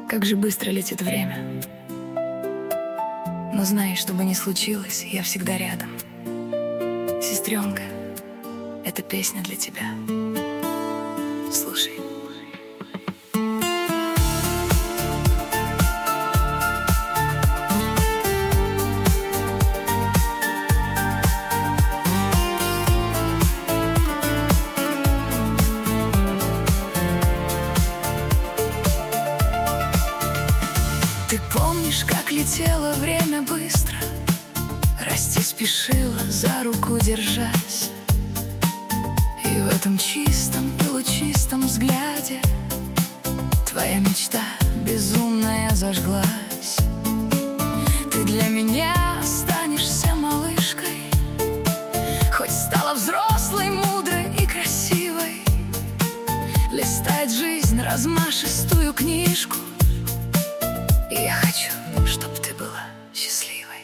Как же быстро летит время. Но знай, что бы ни случилось, я всегда рядом. Сестренка, эта песня для тебя. Слушай. Ты помнишь, как летело время быстро, расти спешила, за руку держась, и в этом чистом и лучистом взгляде твоя мечта безумная зажглась. Ты для меня останешься малышкой, хоть стала взрослой, мудрой и красивой. Листает жизнь размашистую